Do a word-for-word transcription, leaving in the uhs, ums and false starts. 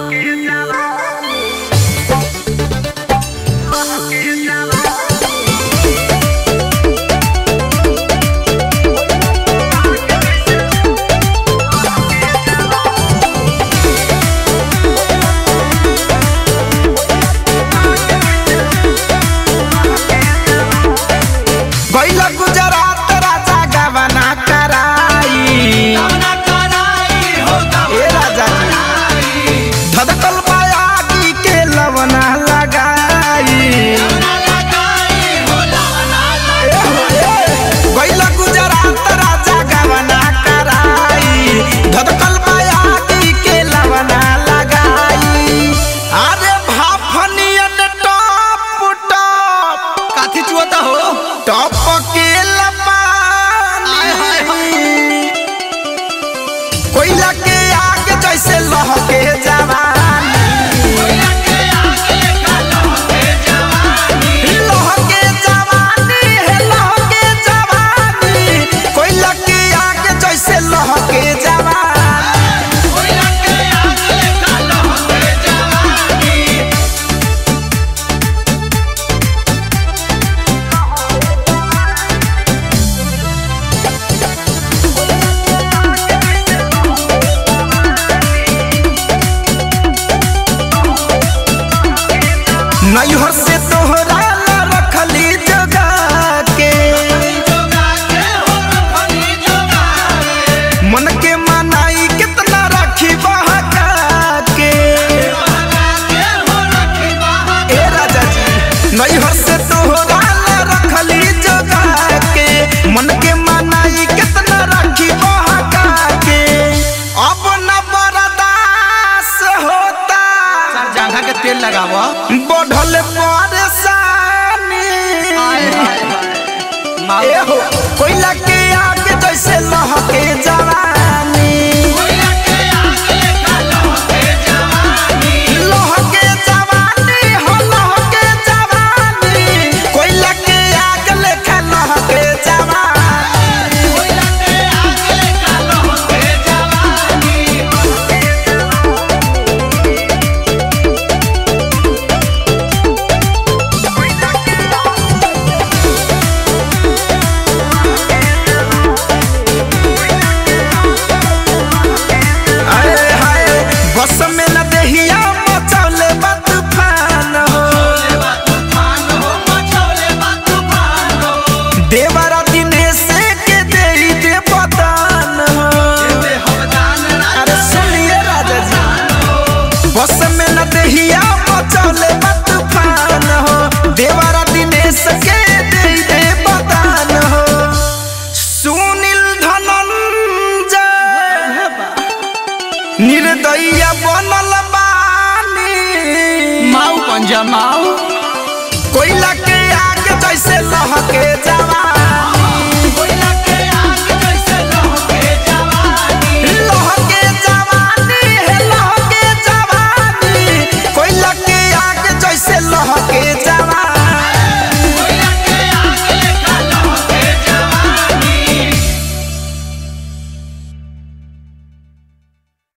कोयला के आग जैसे लहके जवानी, लहके जवानी है लहके जवानी, कोयला के आग जैसे लहके जवानी। नैहर से तोहरा रखली जगा के, मन के मनाई कितना राखी बहका के। ए राजा जी नैहर से तोहरा रखली जगा के, मन के मनाई कितना राखी बहका के। अब न बर्दाश्त होता, जांघा के तेल लगावा बढ़ल परेशानी। एहो कोयला के आग जैसे लहके जवानी, लहके जवानी हो लहके जवानी, कोयला के आग लेखा लहके जवानी। बस में न देहिया मचौले बा तूफान हो, देवरा दिनेश के देई दे बदान हो। अरे सुनिए राजा जी बस में न देहिया मचौले बा तूफान हो, देवरा दिनेश के देई दे बदान हो। सुनील धनंजय निर्दयिया बनल बानी, माऊ पंजा माऊ कोयला के आग जैसे लहके जवानी।